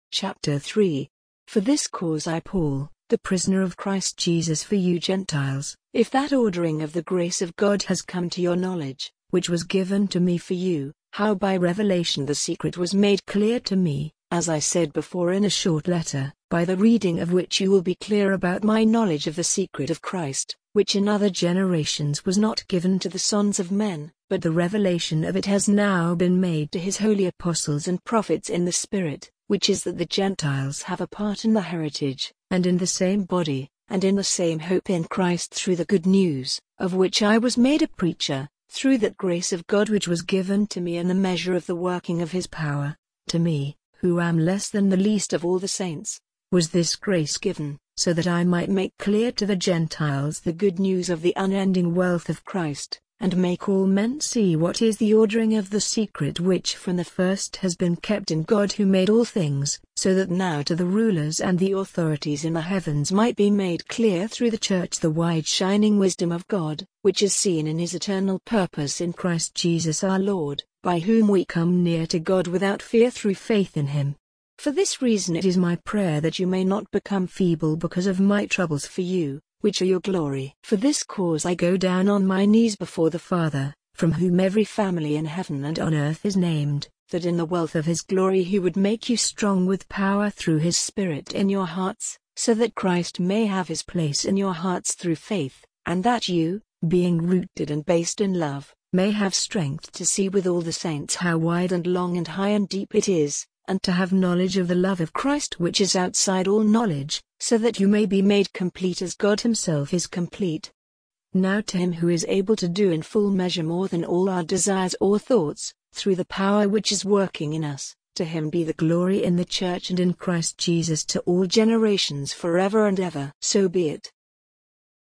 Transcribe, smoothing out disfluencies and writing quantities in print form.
Chapter 3. For this cause I Paul, the prisoner of Christ Jesus for you Gentiles, if that ordering of the grace of God has come to your knowledge, which was given to me for you, how by revelation the secret was made clear to me, as I said before in a short letter, by the reading of which you will be clear about my knowledge of the secret of Christ, which in other generations was not given to the sons of men, but the revelation of it has now been made to his holy apostles and prophets in the Spirit, which is that the Gentiles have a part in the heritage, and in the same body, and in the same hope in Christ through the good news, of which I was made a preacher, through that grace of God which was given to me in the measure of the working of his power. To me, who am less than the least of all the saints, was this grace given, so that I might make clear to the Gentiles the good news of the unending wealth of Christ, and make all men see what is the ordering of the secret which from the first has been kept in God who made all things, so that now to the rulers and the authorities in the heavens might be made clear through the church the wide shining wisdom of God, which is seen in his eternal purpose in Christ Jesus our Lord, by whom we come near to God without fear through faith in him. For this reason it is my prayer that you may not become feeble because of my troubles for you, which are your glory. For this cause I go down on my knees before the Father, from whom every family in heaven and on earth is named, that in the wealth of his glory he would make you strong with power through his Spirit in your hearts, so that Christ may have his place in your hearts through faith, and that you, being rooted and based in love, may have strength to see with all the saints how wide and long and high and deep it is, and to have knowledge of the love of Christ which is outside all knowledge, so that you may be made complete as God himself is complete. Now to him who is able to do in full measure more than all our desires or thoughts, through the power which is working in us, to him be the glory in the church and in Christ Jesus to all generations forever and ever. So be it.